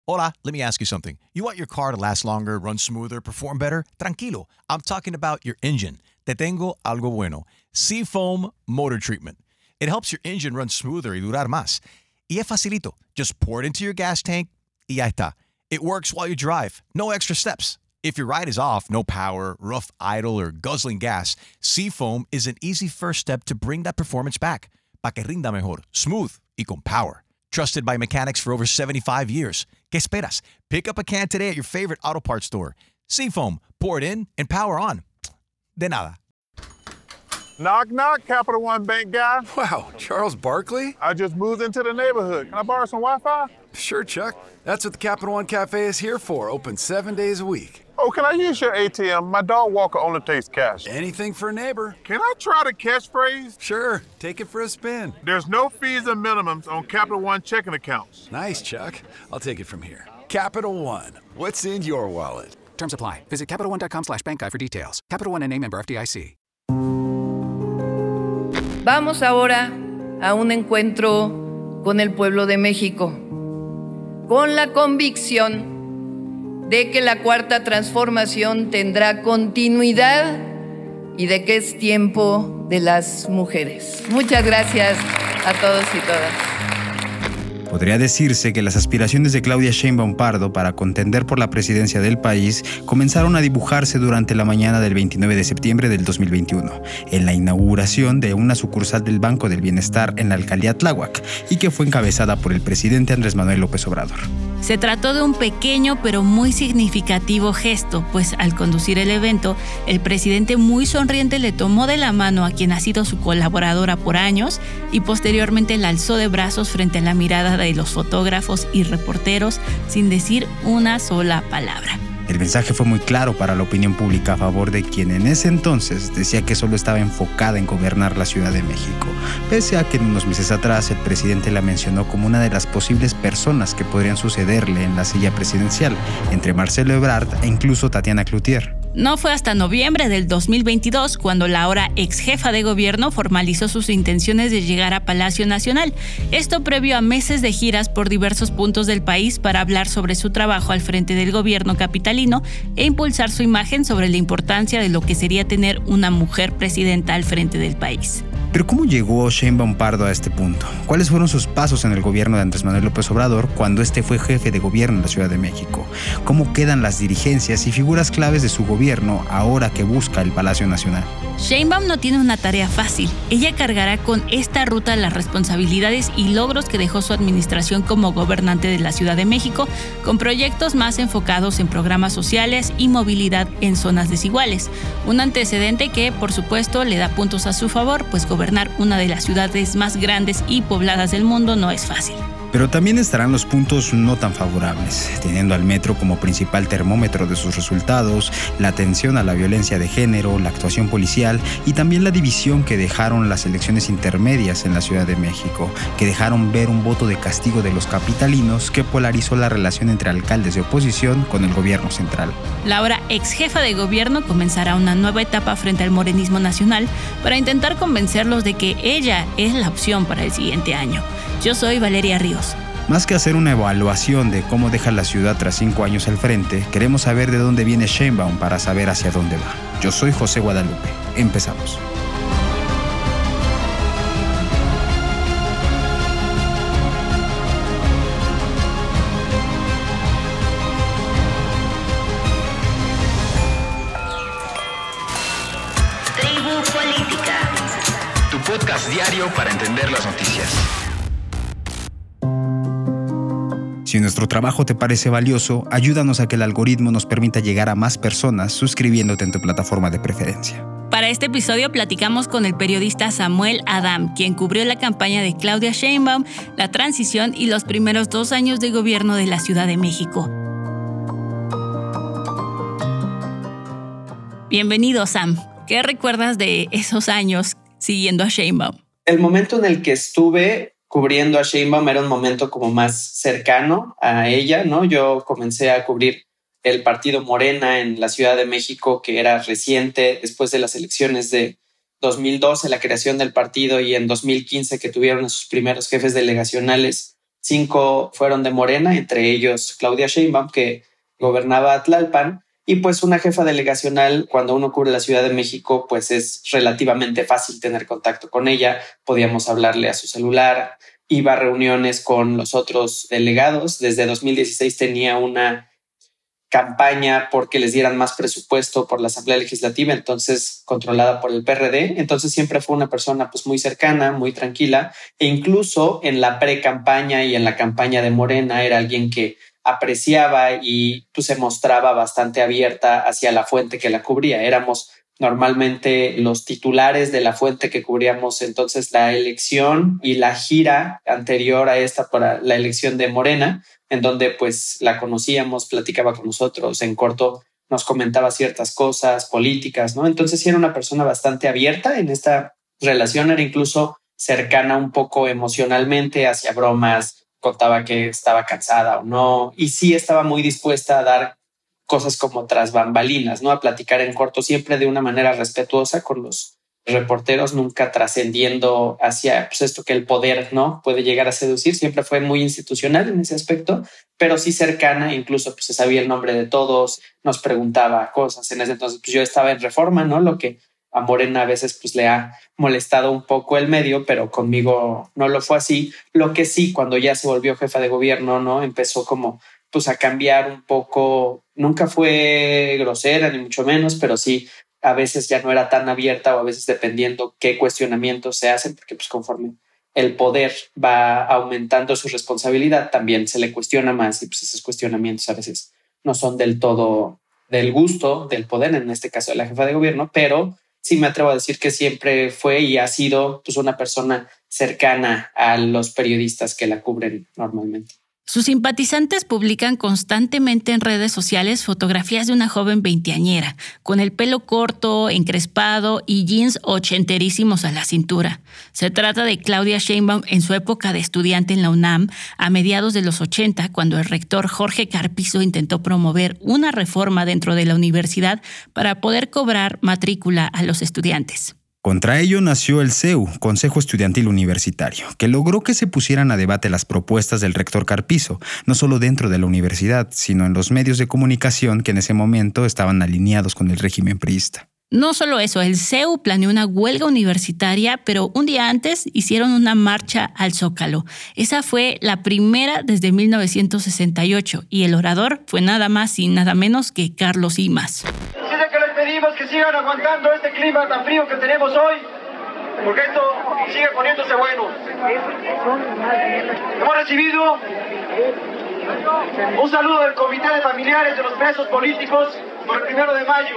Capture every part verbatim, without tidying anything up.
Hola, let me ask you something. You want your car to last longer, run smoother, perform better? Tranquilo. I'm talking about your engine. Te tengo algo bueno. Seafoam Motor Treatment. It helps your engine run smoother y durar más. Y es facilito. Just pour it into your gas tank y ya está. It works while you drive. No extra steps. If your ride is off, no power, rough idle, or guzzling gas, Seafoam is an easy first step to bring that performance back. Pa' que rinda mejor, smooth y con power. Trusted by mechanics for over seventy-five years. ¿Qué esperas? Pick up a can today at your favorite auto parts store. Seafoam, pour it in and power on. De nada. Knock, knock, Capital One Bank guy. Wow, Charles Barkley? I just moved into the neighborhood. Can I borrow some Wi-Fi? Sure, Chuck. That's what the Capital One Cafe is here for, open seven days a week. Oh, can I use your A T M? My dog Walker only takes cash. Anything for a neighbor. Can I try the catchphrase? Sure, take it for a spin. There's no fees and minimums on Capital One checking accounts. Nice, Chuck. I'll take it from here. Capital One, what's in your wallet? Terms apply. Visit CapitalOne.com slash bank guy for details. Capital One N A member F D I C. Vamos ahora a un encuentro con el pueblo de México, con la convicción de que la cuarta transformación tendrá continuidad y de que es tiempo de las mujeres. Muchas gracias a todos y todas. Podría decirse que las aspiraciones de Claudia Sheinbaum Pardo para contender por la presidencia del país comenzaron a dibujarse durante la mañana del veintinueve de septiembre del dos mil veintiuno, en la inauguración de una sucursal del Banco del Bienestar en la alcaldía Tláhuac, y que fue encabezada por el presidente Andrés Manuel López Obrador. Se trató de un pequeño pero muy significativo gesto, pues al conducir el evento, el presidente muy sonriente le tomó de la mano a quien ha sido su colaboradora por años y posteriormente la alzó de brazos frente a la mirada de los fotógrafos y reporteros sin decir una sola palabra. El mensaje fue muy claro para la opinión pública a favor de quien en ese entonces decía que solo estaba enfocada en gobernar la Ciudad de México, pese a que en unos meses atrás el presidente la mencionó como una de las posibles personas que podrían sucederle en la silla presidencial, entre Marcelo Ebrard e incluso Tatiana Cloutier. No fue hasta noviembre del dos mil veintidós cuando la ahora ex jefa de gobierno formalizó sus intenciones de llegar a Palacio Nacional. Esto previo a meses de giras por diversos puntos del país para hablar sobre su trabajo al frente del gobierno capitalino e impulsar su imagen sobre la importancia de lo que sería tener una mujer presidenta al frente del país. Pero ¿cómo llegó Sheinbaum Pardo a este punto? ¿Cuáles fueron sus pasos en el gobierno de Andrés Manuel López Obrador cuando este fue jefe de gobierno en la Ciudad de México? ¿Cómo quedan las dirigencias y figuras claves de su gobierno ahora que busca el Palacio Nacional? Sheinbaum no tiene una tarea fácil. Ella cargará con esta ruta las responsabilidades y logros que dejó su administración como gobernante de la Ciudad de México, con proyectos más enfocados en programas sociales y movilidad en zonas desiguales. Un antecedente que, por supuesto, le da puntos a su favor, pues gobernar una de las ciudades más grandes y pobladas del mundo no es fácil. Pero también estarán los puntos no tan favorables, teniendo al metro como principal termómetro de sus resultados, la atención a la violencia de género, la actuación policial y también la división que dejaron las elecciones intermedias en la Ciudad de México, que dejaron ver un voto de castigo de los capitalinos que polarizó la relación entre alcaldes de oposición con el gobierno central. La ahora ex jefa de gobierno comenzará una nueva etapa frente al morenismo nacional para intentar convencerlos de que ella es la opción para el siguiente año. Yo soy Valeria Ríos. Más que hacer una evaluación de cómo deja la ciudad tras cinco años al frente, queremos saber de dónde viene Sheinbaum para saber hacia dónde va. Yo soy José Guadalupe. Empezamos. Tribu Política. Tu podcast diario para entender las noticias. Si nuestro trabajo te parece valioso, ayúdanos a que el algoritmo nos permita llegar a más personas suscribiéndote en tu plataforma de preferencia. Para este episodio platicamos con el periodista Samuel Adam, quien cubrió la campaña de Claudia Sheinbaum, la transición y los primeros dos años de gobierno de la Ciudad de México. Bienvenido, Sam. ¿Qué recuerdas de esos años siguiendo a Sheinbaum? El momento en el que estuve cubriendo a Sheinbaum era un momento como más cercano a ella, ¿no? Yo comencé a cubrir el partido Morena en la Ciudad de México, que era reciente, después de las elecciones de dos mil doce, la creación del partido, y en dos mil quince que tuvieron a sus primeros jefes delegacionales. cinco fueron de Morena, entre ellos Claudia Sheinbaum, que gobernaba Tlalpan, y pues una jefa delegacional, cuando uno cubre la Ciudad de México, pues es relativamente fácil tener contacto con ella. Podíamos hablarle a su celular, iba a reuniones con los otros delegados. Desde dos mil dieciséis tenía una campaña porque les dieran más presupuesto por la Asamblea Legislativa, entonces controlada por el P R D. Entonces siempre fue una persona pues muy cercana, muy tranquila, e incluso en la pre-campaña y en la campaña de Morena era alguien que apreciaba y pues, se mostraba bastante abierta hacia la fuente que la cubría. Éramos normalmente los titulares de la fuente que cubríamos entonces la elección y la gira anterior a esta para la elección de Morena, en donde pues la conocíamos, platicaba con nosotros, en corto nos comentaba ciertas cosas políticas, ¿no? Entonces sí era una persona bastante abierta en esta relación, era incluso cercana un poco emocionalmente, hacia bromas, contaba que estaba cansada o no, y sí estaba muy dispuesta a dar cosas como tras bambalinas, ¿no? A platicar en corto, siempre de una manera respetuosa con los reporteros, nunca trascendiendo hacia pues, esto que el poder, ¿no? puede llegar a seducir. Siempre fue muy institucional en ese aspecto, pero sí cercana, incluso pues, se sabía el nombre de todos, nos preguntaba cosas. En ese entonces pues, yo estaba en Reforma, ¿no? Lo que a Morena a veces pues, le ha molestado un poco el medio, pero conmigo no lo fue así. Lo que sí, cuando ya se volvió jefa de gobierno, ¿no? Empezó como pues, a cambiar un poco. Nunca fue grosera, ni mucho menos, pero sí a veces ya no era tan abierta, o a veces dependiendo qué cuestionamientos se hacen, porque pues conforme el poder va aumentando su responsabilidad, también se le cuestiona más, y pues esos cuestionamientos a veces no son del todo del gusto del poder, en este caso de la jefa de gobierno, pero sí me atrevo a decir que siempre fue y ha sido pues, una persona cercana a los periodistas que la cubren normalmente. Sus simpatizantes publican constantemente en redes sociales fotografías de una joven veinteañera, con el pelo corto, encrespado y jeans ochenterísimos a la cintura. Se trata de Claudia Sheinbaum en su época de estudiante en la UNAM, a mediados de los ochenta, cuando el rector Jorge Carpizo intentó promover una reforma dentro de la universidad para poder cobrar matrícula a los estudiantes. Contra ello nació el C E U, Consejo Estudiantil Universitario, que logró que se pusieran a debate las propuestas del rector Carpizo, no solo dentro de la universidad, sino en los medios de comunicación que en ese momento estaban alineados con el régimen priista. No solo eso, el C E U planeó una huelga universitaria, pero un día antes hicieron una marcha al Zócalo. Esa fue la primera desde mil novecientos sesenta y ocho, y el orador fue nada más y nada menos que Carlos Imaz. Pedimos que sigan aguantando este clima tan frío que tenemos hoy, porque esto sigue poniéndose bueno. Hemos recibido un saludo del Comité de Familiares de los Presos Políticos por el primero de mayo.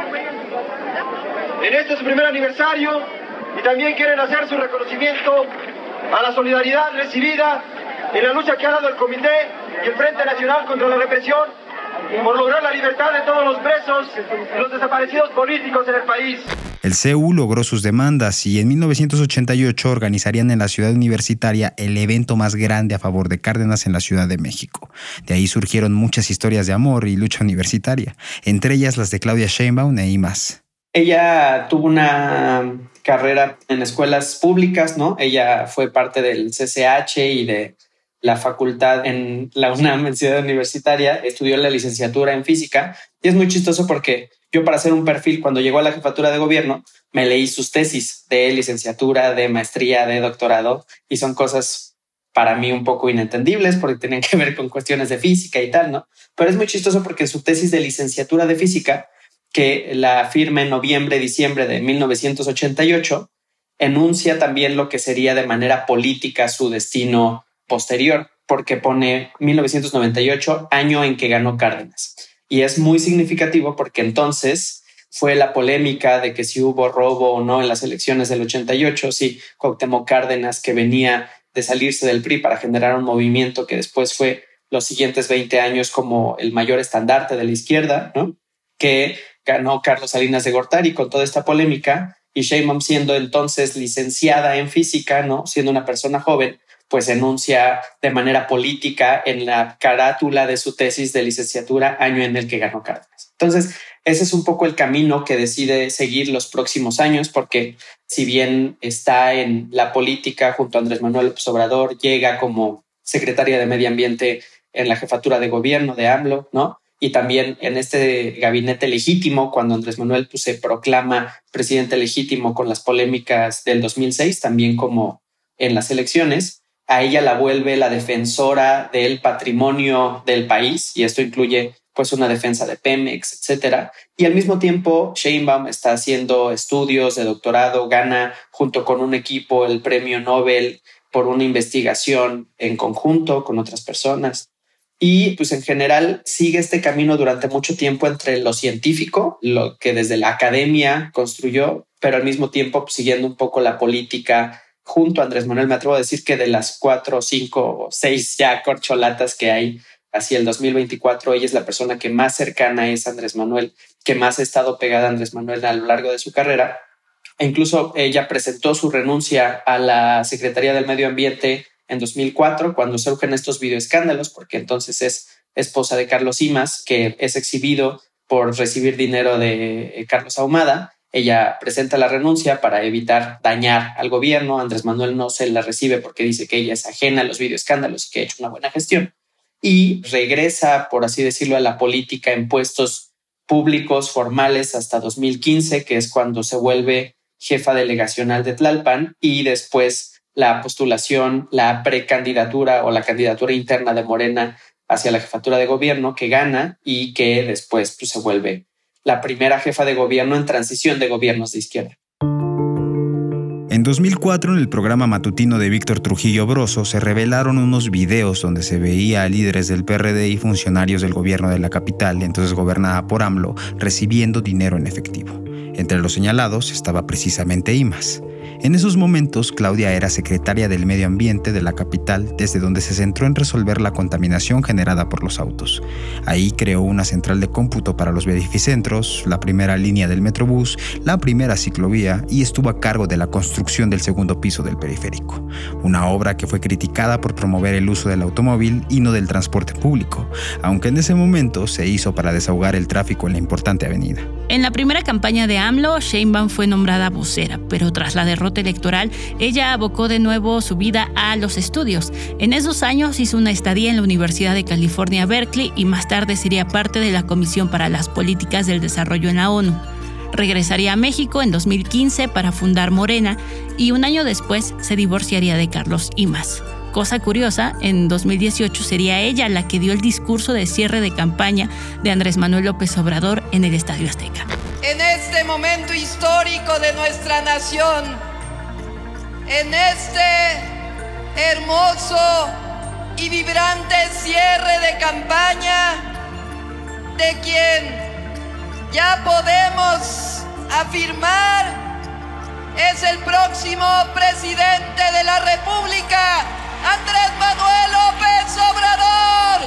En este su primer aniversario, y también quieren hacer su reconocimiento a la solidaridad recibida en la lucha que ha dado el Comité y el Frente Nacional contra la Represión por lograr la libertad de todos los presos y los desaparecidos políticos en el país. El C E U logró sus demandas y en mil novecientos ochenta y ocho organizarían en la ciudad universitaria el evento más grande a favor de Cárdenas en la Ciudad de México. De ahí surgieron muchas historias de amor y lucha universitaria, entre ellas las de Claudia Sheinbaum e Imaz. Ella tuvo una carrera en escuelas públicas, ¿no? Ella fue parte del C C H y de la facultad en la UNAM, en Ciudad Universitaria, estudió la licenciatura en física, y es muy chistoso porque yo, para hacer un perfil, cuando llegó a la jefatura de gobierno, me leí sus tesis de licenciatura, de maestría, de doctorado, y son cosas para mí un poco inentendibles porque tienen que ver con cuestiones de física y tal, ¿no? Pero es muy chistoso porque su tesis de licenciatura de física, que la firma en noviembre, diciembre de mil novecientos ochenta y ocho, enuncia también lo que sería de manera política su destino posterior, porque pone mil novecientos noventa y ocho, año en que ganó Cárdenas. Y es muy significativo porque entonces fue la polémica de que si hubo robo o no en las elecciones del ochenta y ocho, si Cuauhtémoc Cárdenas, que venía de salirse del P R I para generar un movimiento que después fue los siguientes veinte años como el mayor estandarte de la izquierda, ¿no? Que ganó Carlos Salinas de Gortari con toda esta polémica, y Sheinbaum, siendo entonces licenciada en física, ¿no? Siendo una persona joven, pues enuncia de manera política en la carátula de su tesis de licenciatura, año en el que ganó Cárdenas. Entonces, ese es un poco el camino que decide seguir los próximos años, porque si bien está en la política junto a Andrés Manuel López Obrador, llega como secretaria de Medio Ambiente en la jefatura de gobierno de AMLO, ¿no? Y también en este gabinete legítimo, cuando Andrés Manuel pues, se proclama presidente legítimo con las polémicas del dos mil seis, también como en las elecciones, a ella la vuelve la defensora del patrimonio del país, y esto incluye pues una defensa de Pemex, etcétera. Y al mismo tiempo, Sheinbaum está haciendo estudios de doctorado, gana junto con un equipo el premio Nobel por una investigación en conjunto con otras personas. Y pues en general sigue este camino durante mucho tiempo entre lo científico, lo que desde la academia construyó, pero al mismo tiempo pues, siguiendo un poco la política junto a Andrés Manuel. Me atrevo a decir que de las cuatro, cinco o seis ya corcholatas que hay hacia el dos mil veinticuatro, ella es la persona que más cercana es a Andrés Manuel, que más ha estado pegada a Andrés Manuel a lo largo de su carrera. E incluso ella presentó su renuncia a la Secretaría del Medio Ambiente en dos mil cuatro, cuando surgen estos videoescándalos, porque entonces es esposa de Carlos Imas, que es exhibido por recibir dinero de Carlos Ahumada. Ella presenta la renuncia para evitar dañar al gobierno. Andrés Manuel no se la recibe porque dice que ella es ajena a los videoescándalos y que ha hecho una buena gestión. Y regresa, por así decirlo, a la política en puestos públicos formales hasta dos mil quince, que es cuando se vuelve jefa delegacional de Tlalpan, y después la postulación, la precandidatura o la candidatura interna de Morena hacia la jefatura de gobierno, que gana y que después pues, se vuelve la primera jefa de gobierno en transición de gobiernos de izquierda. En dos mil cuatro, en el programa matutino de Víctor Trujillo Broso, se revelaron unos videos donde se veía a líderes del P R D y funcionarios del gobierno de la capital, entonces gobernada por AMLO, recibiendo dinero en efectivo. Entre los señalados estaba precisamente Imas. En esos momentos, Claudia era secretaria del Medio Ambiente de la capital, desde donde se centró en resolver la contaminación generada por los autos. Ahí creó una central de cómputo para los verificentros, la primera línea del Metrobús, la primera ciclovía, y estuvo a cargo de la construcción del segundo piso del periférico. Una obra que fue criticada por promover el uso del automóvil y no del transporte público, aunque en ese momento se hizo para desahogar el tráfico en la importante avenida. En la primera campaña de AMLO, Sheinbaum fue nombrada vocera, pero tras la derrota electoral, ella abocó de nuevo su vida a los estudios. En esos años hizo una estadía en la Universidad de California, Berkeley, y más tarde sería parte de la Comisión para las Políticas del Desarrollo en la ONU. Regresaría a México en dos mil quince para fundar Morena y un año después se divorciaría de Carlos Imas. Cosa curiosa, en dos mil dieciocho sería ella la que dio el discurso de cierre de campaña de Andrés Manuel López Obrador en el Estadio Azteca. En este momento histórico de nuestra nación, en este hermoso y vibrante cierre de campaña, de quien ya podemos afirmar es el próximo presidente de la República, Andrés Manuel López Obrador.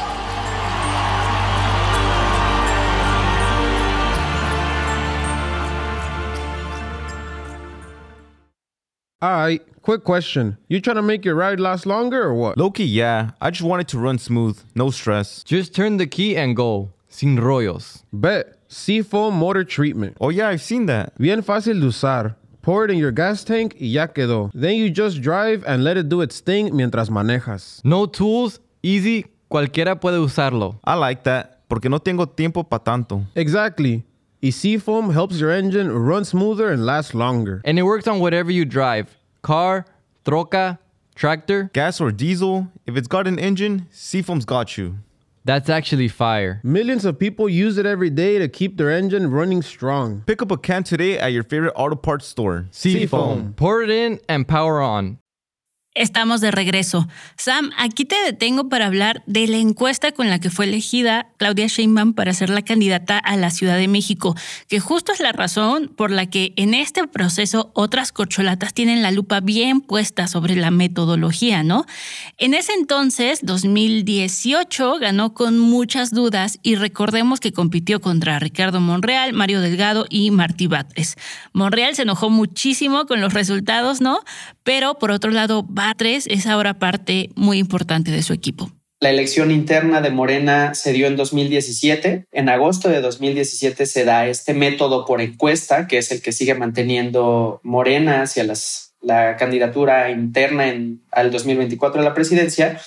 All right, quick question. You trying to make your ride last longer or what? Low-key, yeah. I just want it to run smooth, no stress. Just turn the key and go. Sin rollos. Bet. Seafoam Motor Treatment. Oh yeah, I've seen that. Bien fácil de usar. Pour it in your gas tank y ya quedó. Then you just drive and let it do its thing mientras manejas. No tools, easy, cualquiera puede usarlo. I like that, porque no tengo tiempo pa' tanto. Exactly. Y Seafoam helps your engine run smoother and last longer. And it works on whatever you drive. Car, troca, tractor. Gas or diesel, if it's got an engine, Seafoam's got you. That's actually fire. Millions of people use it every day to keep their engine running strong. Pick up a can today at your favorite auto parts store. Seafoam. Pour it in and power on. Estamos de regreso. Sam, aquí te detengo para hablar de la encuesta con la que fue elegida Claudia Sheinbaum para ser la candidata a la Ciudad de México, que justo es la razón por la que en este proceso otras corcholatas tienen la lupa bien puesta sobre la metodología, ¿no? En ese entonces, dos mil dieciocho, ganó con muchas dudas y recordemos que compitió contra Ricardo Monreal, Mario Delgado y Martí Batres. Monreal se enojó muchísimo con los resultados, ¿no? Pero por otro lado, Batres es ahora parte muy importante de su equipo. La elección interna de Morena se dio en dos mil diecisiete. En agosto de dos mil diecisiete se da este método por encuesta, que es el que sigue manteniendo Morena hacia las, la candidatura interna en, al dos mil veinticuatro a la presidencia.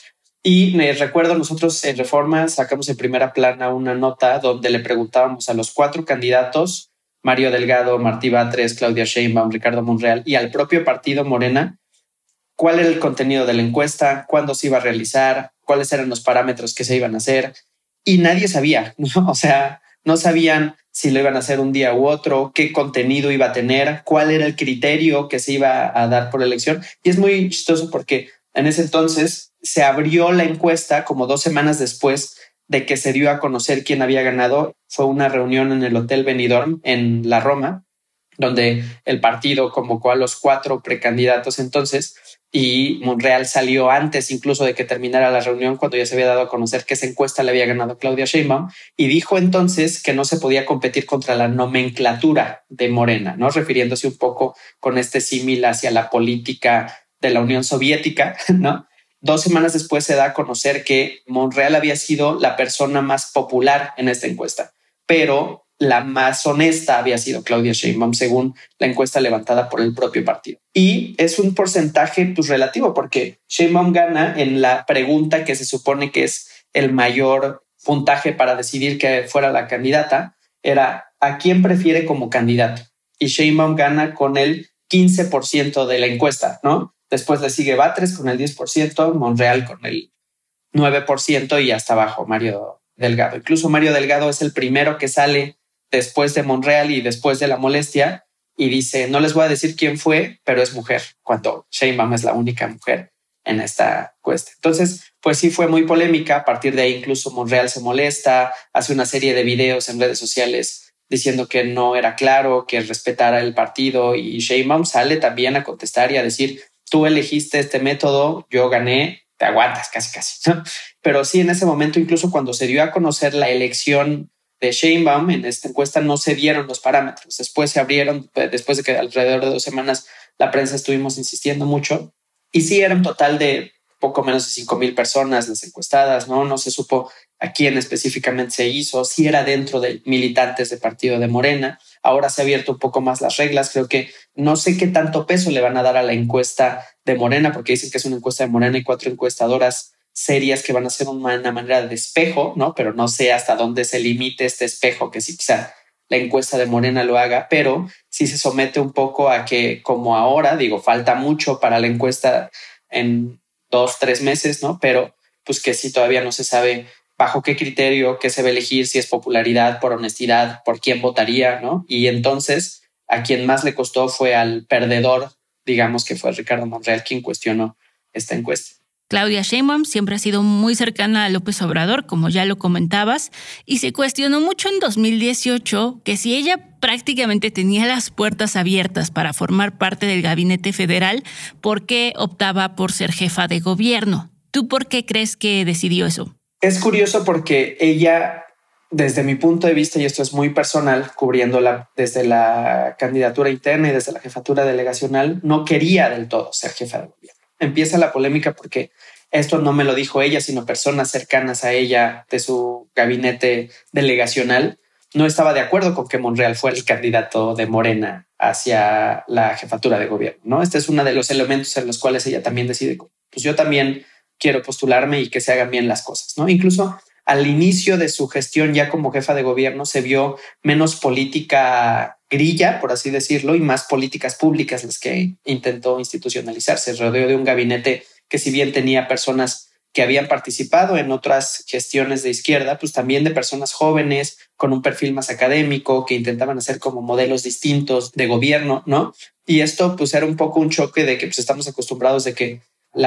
Y me recuerdo, nosotros en Reforma sacamos en primera plana una nota donde le preguntábamos a los cuatro candidatos, Mario Delgado, Martí Batres, Claudia Sheinbaum, Ricardo Monreal, y al propio partido Morena, cuál era el contenido de la encuesta, cuándo se iba a realizar, cuáles eran los parámetros que se iban a hacer. Y nadie sabía, ¿no? O sea, no sabían si lo iban a hacer un día u otro, qué contenido iba a tener, cuál era el criterio que se iba a dar por elección. Y es muy chistoso porque en ese entonces se abrió la encuesta como dos semanas después de que se dio a conocer quién había ganado. Fue una reunión en el Hotel Benidorm en la Roma, donde el partido convocó a los cuatro precandidatos entonces, y Monreal salió antes incluso de que terminara la reunión, cuando ya se había dado a conocer que esa encuesta le había ganado Claudia Sheinbaum, y dijo entonces que no se podía competir contra la nomenclatura de Morena, ¿no? Refiriéndose un poco con este símil hacia la política de la Unión Soviética, ¿no? Dos semanas después se da a conocer que Monreal había sido la persona más popular en esta encuesta, pero la más honesta había sido Claudia Sheinbaum, según la encuesta levantada por el propio partido. Y es un porcentaje pues, relativo, porque Sheinbaum gana en la pregunta que se supone que es el mayor puntaje para decidir que fuera la candidata, era ¿a quién prefiere como candidato? Y Sheinbaum gana con el quince por ciento de la encuesta, ¿no? Después le sigue Batres con el diez por ciento, Monreal con el nueve por ciento y hasta abajo Mario Delgado. Incluso Mario Delgado es el primero que sale después de Monreal y después de la molestia y dice, no les voy a decir quién fue, pero es mujer, cuando Sheinbaum es la única mujer en esta encuesta. Entonces, pues sí fue muy polémica. A partir de ahí incluso Monreal se molesta, hace una serie de videos en redes sociales diciendo que no era claro, que respetara el partido, y Sheinbaum sale también a contestar y a decir, tú elegiste este método, yo gané, te aguantas casi casi, ¿no? Pero sí, en ese momento, incluso cuando se dio a conocer la elección de Sheinbaum, en esta encuesta no se dieron los parámetros. Después se abrieron, después de que alrededor de dos semanas la prensa estuvimos insistiendo mucho. Y sí, era un total de poco menos de cinco mil personas las encuestadas, ¿no? No se supo a quién específicamente se hizo, si era dentro de militantes del partido de Morena. Ahora se ha abierto un poco más las reglas. Creo que no sé qué tanto peso le van a dar a la encuesta de Morena, porque dicen que es una encuesta de Morena y cuatro encuestadoras serias que van a hacer una, una manera de espejo, ¿no? Pero no sé hasta dónde se limite este espejo, que sí quizá la encuesta de Morena lo haga, pero sí se somete un poco a que, como ahora, digo, falta mucho para la encuesta en dos, tres meses, ¿no? Pero pues que sí todavía no se sabe bajo qué criterio, qué se va a elegir, si es popularidad, por honestidad, por quién votaría, ¿no? Y entonces a quien más le costó fue al perdedor, digamos que fue Ricardo Monreal quien cuestionó esta encuesta. Claudia Sheinbaum siempre ha sido muy cercana a López Obrador, como ya lo comentabas, y se cuestionó mucho en dos mil dieciocho que si ella prácticamente tenía las puertas abiertas para formar parte del gabinete federal, ¿por qué optaba por ser jefa de gobierno? ¿Tú por qué crees que decidió eso? Es curioso porque ella, desde mi punto de vista, y esto es muy personal, cubriéndola desde la candidatura interna y desde la jefatura delegacional, no quería del todo ser jefa de gobierno. Empieza la polémica porque esto no me lo dijo ella, sino personas cercanas a ella de su gabinete delegacional. No estaba de acuerdo con que Monreal fuera el candidato de Morena hacia la jefatura de gobierno, ¿no? Este es uno de los elementos en los cuales ella también decide, pues yo también quiero postularme y que se hagan bien las cosas, ¿no? Incluso al inicio de su gestión ya como jefa de gobierno se vio menos política grilla, por así decirlo, y más políticas públicas las que intentó institucionalizarse. Se rodeó de un gabinete que, si bien tenía personas que habían participado en otras gestiones de izquierda, pues también de personas jóvenes con un perfil más académico que intentaban hacer como modelos distintos de gobierno, ¿no? Y esto pues era un poco un choque de que pues estamos acostumbrados de que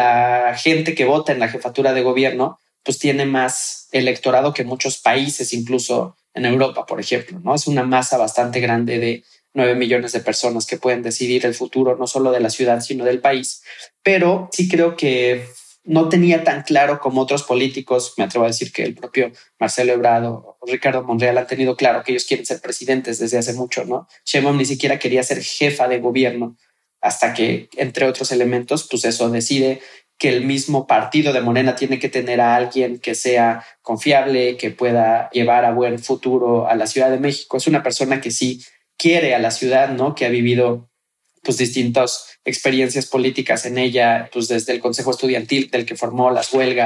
la gente que vota en la jefatura de gobierno pues tiene más electorado que muchos países, incluso en Europa, por ejemplo, ¿no? Es una masa bastante grande de nueve millones de personas que pueden decidir el futuro no solo de la ciudad, sino del país. Pero sí creo que no tenía tan claro como otros políticos, me atrevo a decir que el propio Marcelo Ebrard o Ricardo Monreal han tenido claro que ellos quieren ser presidentes desde hace mucho, ¿no? Sheinbaum ni siquiera quería ser jefa de gobierno hasta que, entre otros elementos, pues eso decide que el mismo partido de Morena tiene que tener a alguien que sea confiable, que pueda llevar a buen futuro a la Ciudad de México. Es una persona que sí quiere a la ciudad, ¿no? Que ha vivido pues distintas experiencias políticas en ella, pues desde el Consejo Estudiantil del que formó las huelgas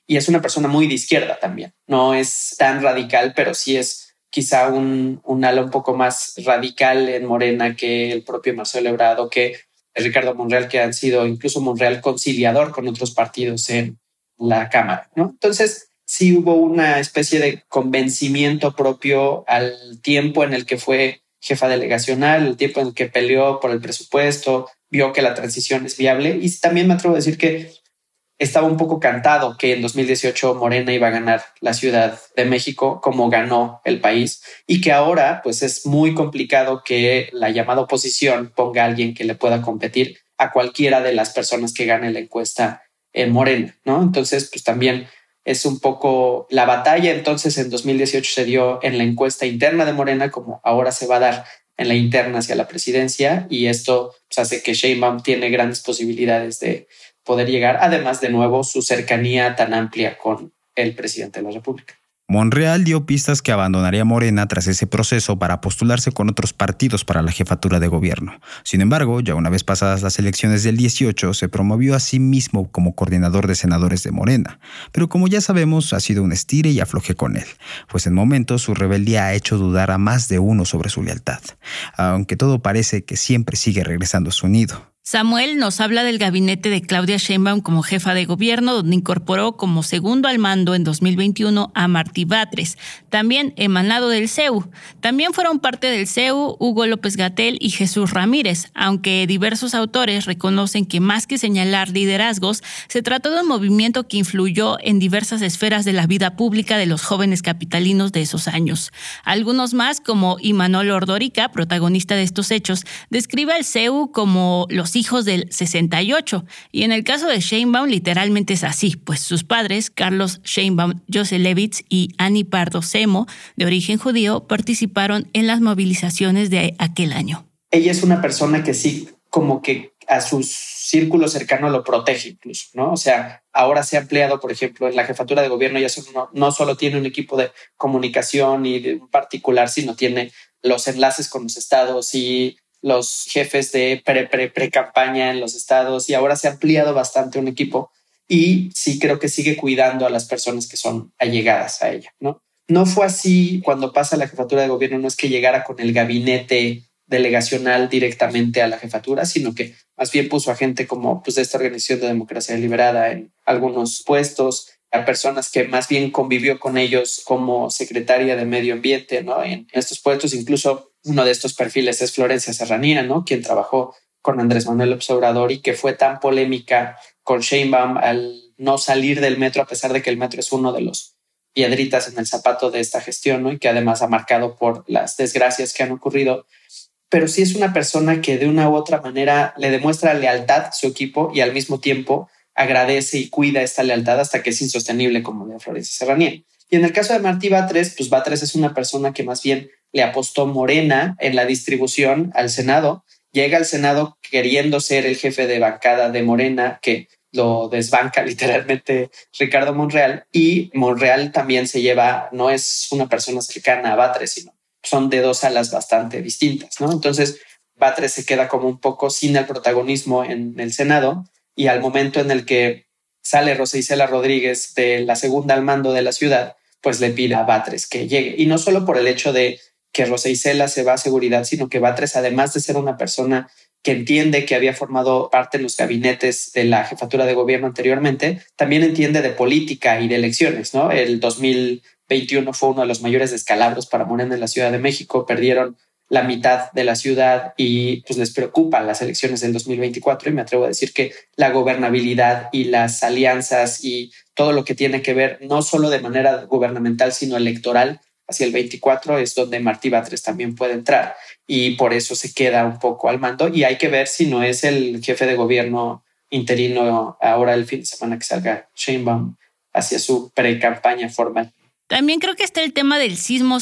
y es una persona muy de izquierda también. No es tan radical, pero sí es quizá un, un ala un poco más radical en Morena que el propio Marcelo Ebrard, que Ricardo Monreal, que han sido incluso Monreal conciliador con otros partidos en la Cámara, ¿no? Entonces sí hubo una especie de convencimiento propio al tiempo en el que fue jefa delegacional, el tiempo en el que peleó por el presupuesto, vio que la transición es viable, y también me atrevo a decir que estaba un poco cantado que en dos mil dieciocho Morena iba a ganar la Ciudad de México como ganó el país, y que ahora pues es muy complicado que la llamada oposición ponga a alguien que le pueda competir a cualquiera de las personas que gane la encuesta en Morena, ¿no? Entonces pues también es un poco la batalla. Entonces en dos mil dieciocho se dio en la encuesta interna de Morena, como ahora se va a dar en la interna hacia la presidencia, y esto pues, hace que Sheinbaum tiene grandes posibilidades de poder llegar, además de nuevo su cercanía tan amplia con el presidente de la República. Monreal dio pistas que abandonaría Morena tras ese proceso para postularse con otros partidos para la jefatura de gobierno. Sin embargo, ya una vez pasadas las elecciones del dieciocho, se promovió a sí mismo como coordinador de senadores de Morena. Pero como ya sabemos, ha sido un estire y afloje con él, pues en momentos su rebeldía ha hecho dudar a más de uno sobre su lealtad, aunque todo parece que siempre sigue regresando a su nido. Samuel nos habla del gabinete de Claudia Sheinbaum como jefa de gobierno, donde incorporó como segundo al mando en dos mil veintiuno a Martí Batres, también emanado del C E U. También fueron parte del C E U Hugo López-Gatell y Jesús Ramírez, aunque diversos autores reconocen que más que señalar liderazgos, se trató de un movimiento que influyó en diversas esferas de la vida pública de los jóvenes capitalinos de esos años. Algunos más, como Imanol Ordórica, protagonista de estos hechos, describe al C E U como los hijos del sesenta y ocho, y en el caso de Sheinbaum literalmente es así, pues sus padres, Carlos Sheinbaum Joselewitz y Ani Pardo Semo, de origen judío, participaron en las movilizaciones de aquel año. Ella es una persona que sí, como que a su círculo cercano lo protege incluso, ¿no? O sea, ahora se ha ampliado, por ejemplo, en la jefatura de gobierno ya no, no solo tiene un equipo de comunicación y de un particular, sino tiene los enlaces con los estados y los jefes de pre, pre, pre campaña en los estados, y ahora se ha ampliado bastante un equipo, y sí creo que sigue cuidando a las personas que son allegadas a ella, ¿no? No fue así cuando pasa la jefatura de gobierno, no es que llegara con el gabinete delegacional directamente a la jefatura, sino que más bien puso a gente como pues, de esta Organización de Democracia Liberada en algunos puestos, a personas que más bien convivió con ellos como secretaria de Medio Ambiente, ¿no? En estos puestos, incluso uno de estos perfiles es Florencia Serranía, ¿no? Quien trabajó con Andrés Manuel López Obrador y que fue tan polémica con Sheinbaum al no salir del metro, a pesar de que el metro es uno de los piedritas en el zapato de esta gestión, ¿no? Y que además ha marcado por las desgracias que han ocurrido. Pero sí es una persona que de una u otra manera le demuestra lealtad a su equipo y al mismo tiempo agradece y cuida esta lealtad hasta que es insostenible, como de Florencia Serranía. Y en el caso de Martí Batres, pues Batres es una persona que más bien le apostó Morena en la distribución al Senado. Llega al Senado queriendo ser el jefe de bancada de Morena, que lo desbanca literalmente Ricardo Monreal, y Monreal también se lleva, no es una persona cercana a Batres, sino son de dos alas bastante distintas, ¿no? Entonces Batres se queda como un poco sin el protagonismo en el Senado, y al momento en el que sale Rosa Isela Rodríguez de la segunda al mando de la ciudad, pues le pide a Batres que llegue. Y no solo por el hecho de que Rosa Isela se va a seguridad, sino que Batres, además de ser una persona que entiende que había formado parte en los gabinetes de la jefatura de gobierno anteriormente, también entiende de política y de elecciones, ¿no? El dos mil veintiuno fue uno de los mayores descalabros para Morena en la Ciudad de México. Perdieron la mitad de la ciudad y pues les preocupan las elecciones del dos mil veinticuatro, y me atrevo a decir que la gobernabilidad y las alianzas y todo lo que tiene que ver no solo de manera gubernamental sino electoral hacia el veinticuatro es donde Martí Batres también puede entrar, y por eso se queda un poco al mando, y hay que ver si no es el jefe de gobierno interino ahora el fin de semana que salga Sheinbaum hacia su pre-campaña formal. También creo que está el tema del sismo, Sam,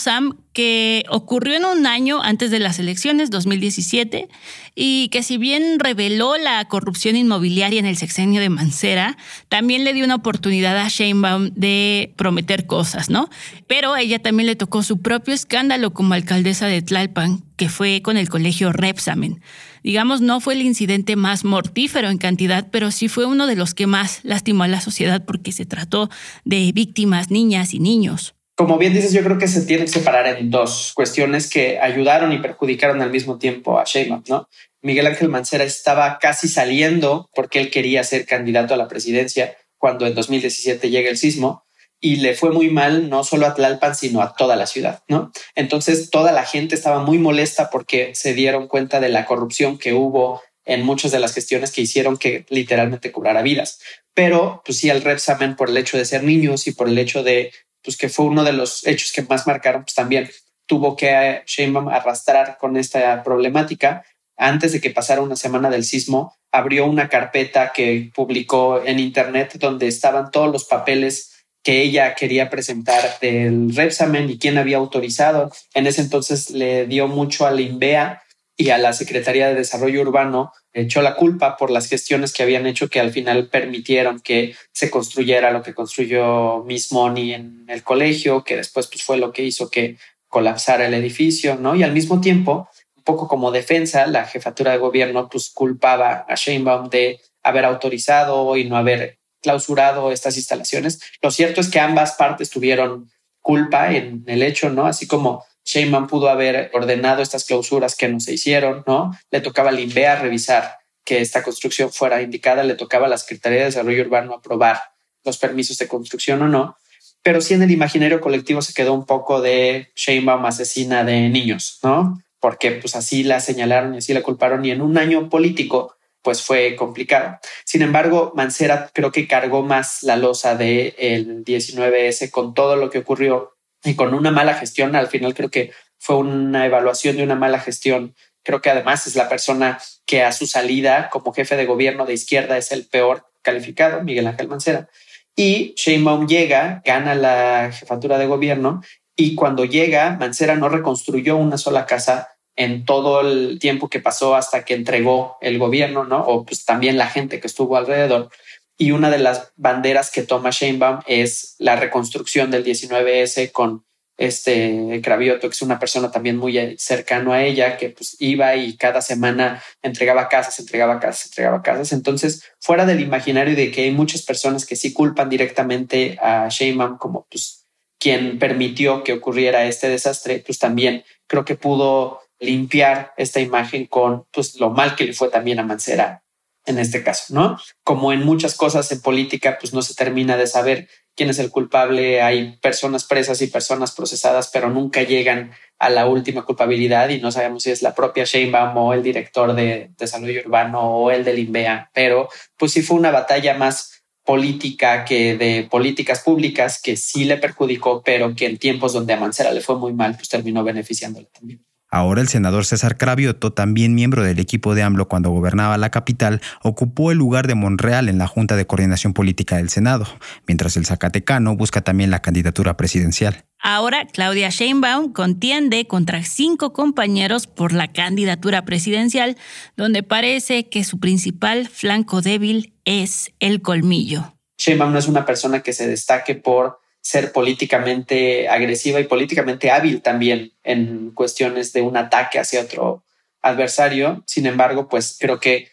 que ocurrió en un año antes de las elecciones, dos mil diecisiete, y que si bien reveló la corrupción inmobiliaria en el sexenio de Mancera, también le dio una oportunidad a Sheinbaum de prometer cosas, ¿no? Pero a ella también le tocó su propio escándalo como alcaldesa de Tlalpan, que fue con el colegio Repsamen. Digamos, no fue el incidente más mortífero en cantidad, pero sí fue uno de los que más lastimó a la sociedad porque se trató de víctimas, niñas y niños. Como bien dices, yo creo que se tiene que separar en dos cuestiones que ayudaron y perjudicaron al mismo tiempo a Sheinbaum, ¿no? Miguel Ángel Mancera estaba casi saliendo porque él quería ser candidato a la presidencia cuando en dos mil diecisiete llega el sismo y le fue muy mal no solo a Tlalpan, sino a toda la ciudad, ¿no? Entonces toda la gente estaba muy molesta porque se dieron cuenta de la corrupción que hubo en muchas de las gestiones que hicieron que literalmente cobrara vidas. Pero pues sí, al Repsamen, por el hecho de ser niños y por el hecho de pues que fue uno de los hechos que más marcaron, pues también tuvo que Sheinbaum arrastrar con esta problemática. Antes de que pasara una semana del sismo, abrió una carpeta que publicó en internet donde estaban todos los papeles que ella quería presentar del Repsamen y quién había autorizado. En ese entonces le dio mucho a la INVEA y a la Secretaría de Desarrollo Urbano, echó la culpa por las gestiones que habían hecho que al final permitieron que se construyera lo que construyó Miss Money en el colegio, que después pues, fue lo que hizo que colapsara el edificio, ¿no? Y al mismo tiempo, un poco como defensa, la jefatura de gobierno pues culpaba a Sheinbaum de haber autorizado y no haber clausurado estas instalaciones. Lo cierto es que ambas partes tuvieron culpa en el hecho, ¿no? Así como Sheinbaum pudo haber ordenado estas clausuras que no se hicieron, ¿no? Le tocaba al INVEA revisar que esta construcción fuera indicada, le tocaba a la Secretaría de Desarrollo Urbano aprobar los permisos de construcción o no. Pero sí en el imaginario colectivo se quedó un poco de Sheinbaum asesina de niños, ¿no? Porque pues así la señalaron y así la culparon y en un año político pues fue complicado. Sin embargo, Mancera creo que cargó más la losa del diecinueve ese con todo lo que ocurrió y con una mala gestión. Al final creo que fue una evaluación de una mala gestión. Creo que además es la persona que a su salida como jefe de gobierno de izquierda es el peor calificado, Miguel Ángel Mancera. Y Sheinbaum llega, gana la jefatura de gobierno y cuando llega, Mancera no reconstruyó una sola casa en todo el tiempo que pasó hasta que entregó el gobierno, ¿no? O pues también la gente que estuvo alrededor. Y una de las banderas que toma Sheinbaum es la reconstrucción del diecinueve ese con este Cravioto, que es una persona también muy cercano a ella, que pues iba y cada semana entregaba casas, entregaba casas, entregaba casas. Entonces, fuera del imaginario de que hay muchas personas que sí culpan directamente a Sheinbaum como pues quien permitió que ocurriera este desastre, pues también creo que pudo limpiar esta imagen con pues lo mal que le fue también a Mancera en este caso, ¿no? Como en muchas cosas en política, pues no se termina de saber quién es el culpable. Hay personas presas y personas procesadas, pero nunca llegan a la última culpabilidad y no sabemos si es la propia Sheinbaum o el director de Desarrollo Urbano o el del INVEA, pero pues sí fue una batalla más política que de políticas públicas que sí le perjudicó, pero que en tiempos donde a Mancera le fue muy mal, pues terminó beneficiándole también. Ahora el senador César Cravioto, también miembro del equipo de AMLO cuando gobernaba la capital, ocupó el lugar de Monreal en la Junta de Coordinación Política del Senado, mientras el zacatecano busca también la candidatura presidencial. Ahora Claudia Sheinbaum contiende contra cinco compañeros por la candidatura presidencial, donde parece que su principal flanco débil es el colmillo. Sheinbaum no es una persona que se destaque por ser políticamente agresiva y políticamente hábil también en cuestiones de un ataque hacia otro adversario. Sin embargo, pues creo que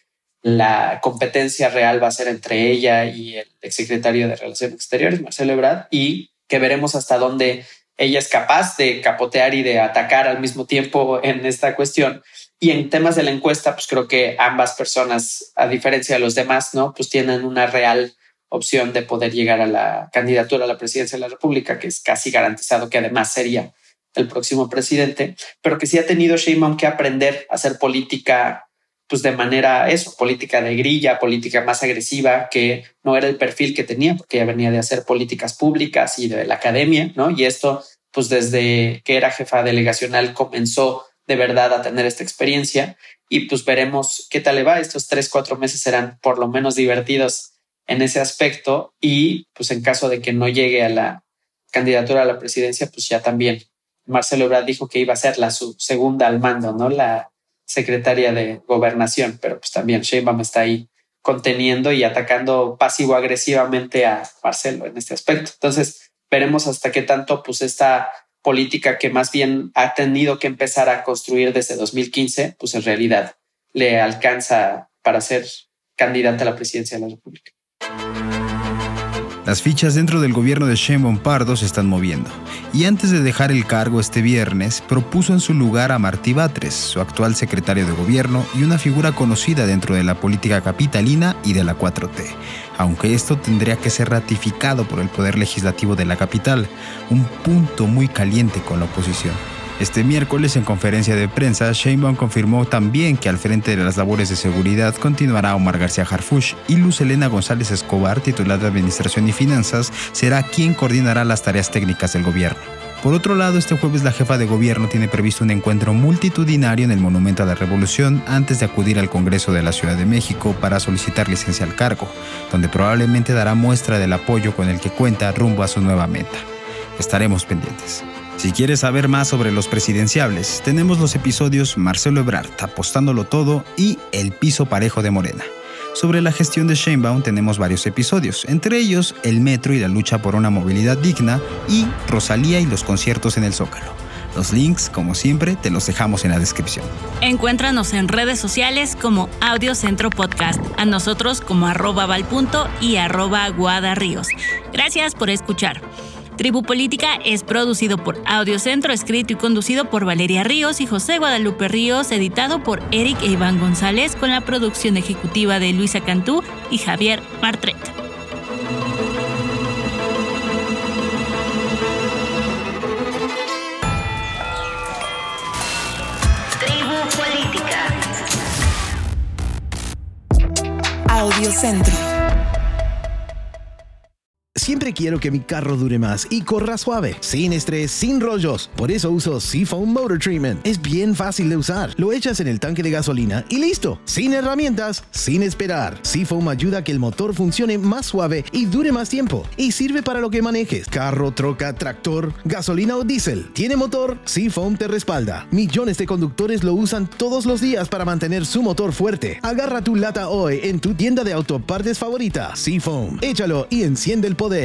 la competencia real va a ser entre ella y el exsecretario de Relaciones Exteriores, Marcelo Ebrard, y que veremos hasta dónde ella es capaz de capotear y de atacar al mismo tiempo en esta cuestión. Y en temas de la encuesta, pues creo que ambas personas, a diferencia de los demás, ¿no? Pues tienen una real opción de poder llegar a la candidatura a la presidencia de la República, que es casi garantizado que además sería el próximo presidente, pero que sí ha tenido Sheinbaum que aprender a hacer política pues de manera eso, política de grilla, política más agresiva, que no era el perfil que tenía, porque ella venía de hacer políticas públicas y de la academia, ¿no? Y esto, pues desde que era jefa delegacional comenzó de verdad a tener esta experiencia y pues veremos qué tal le va. Estos tres, cuatro meses serán por lo menos divertidos en ese aspecto y pues en caso de que no llegue a la candidatura a la presidencia, pues ya también Marcelo Ebrard dijo que iba a ser la su segunda al mando, ¿no? La secretaria de Gobernación, pero pues también Sheinbaum está ahí conteniendo y atacando pasivo-agresivamente a Marcelo en este aspecto. Entonces, veremos hasta qué tanto pues esta política que más bien ha tenido que empezar a construir desde dos mil quince, pues en realidad le alcanza para ser candidata a la presidencia de la República. Las fichas dentro del gobierno de Sheinbaum Pardo se están moviendo, y antes de dejar el cargo este viernes, propuso en su lugar a Martí Batres, su actual secretario de gobierno y una figura conocida dentro de la política capitalina y de la cuatro T, aunque esto tendría que ser ratificado por el Poder Legislativo de la capital, un punto muy caliente con la oposición. Este miércoles, en conferencia de prensa, Sheinbaum confirmó también que al frente de las labores de seguridad continuará Omar García Harfuch y Luz Helena González Escobar, titular de Administración y Finanzas, será quien coordinará las tareas técnicas del gobierno. Por otro lado, este jueves la jefa de gobierno tiene previsto un encuentro multitudinario en el Monumento a la Revolución antes de acudir al Congreso de la Ciudad de México para solicitar licencia al cargo, donde probablemente dará muestra del apoyo con el que cuenta rumbo a su nueva meta. Estaremos pendientes. Si quieres saber más sobre los presidenciables, tenemos los episodios Marcelo Ebrard, Apostándolo Todo y El Piso Parejo de Morena. Sobre la gestión de Sheinbaum tenemos varios episodios, entre ellos El Metro y la lucha por una movilidad digna y Rosalía y los conciertos en el Zócalo. Los links, como siempre, te los dejamos en la descripción. Encuéntranos en redes sociales como Audio Centro Podcast, a nosotros como arroba valpunto y arroba guadarríos. Gracias por escuchar. Tribu Política es producido por Audio Centro, escrito y conducido por Valeria Ríos y José Guadalupe Ríos, editado por Eric e Iván González, con la producción ejecutiva de Luisa Cantú y Javier Martret. Tribu Política. Audio Centro. Siempre quiero que mi carro dure más y corra suave, sin estrés, sin rollos. Por eso uso Seafoam Motor Treatment. Es bien fácil de usar. Lo echas en el tanque de gasolina y listo. Sin herramientas, sin esperar. Seafoam ayuda a que el motor funcione más suave y dure más tiempo. Y sirve para lo que manejes. Carro, troca, tractor, gasolina o diésel. ¿Tiene motor? Seafoam te respalda. Millones de conductores lo usan todos los días para mantener su motor fuerte. Agarra tu lata hoy en tu tienda de autopartes favorita. Seafoam. Échalo y enciende el poder